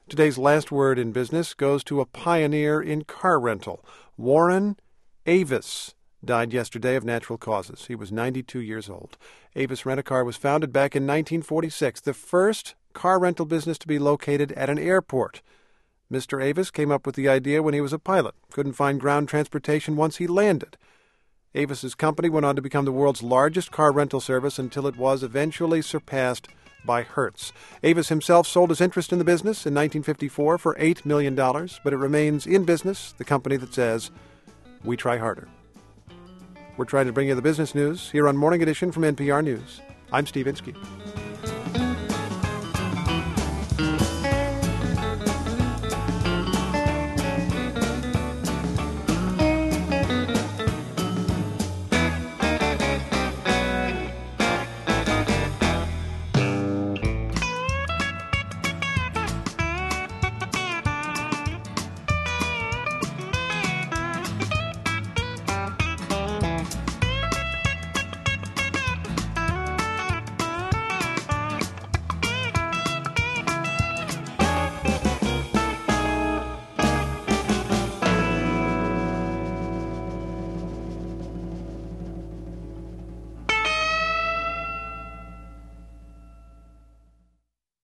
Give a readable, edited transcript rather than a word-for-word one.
Today's last word in business goes to a pioneer in car rental. Warren Avis died yesterday of natural causes. He was 92 years old. Avis Rent-A-Car was founded back in 1946, the first car rental business to be located at an airport. Mr. Avis came up with the idea when he was a pilot. Couldn't find ground transportation once he landed. Avis's company went on to become the world's largest car rental service until it was eventually surpassed by Hertz. Avis himself sold his interest in the business in 1954 for $8 million, but it remains in business, the company that says, "We try harder." We're trying to bring you the business news here on Morning Edition from NPR News. I'm Steve Inskeep.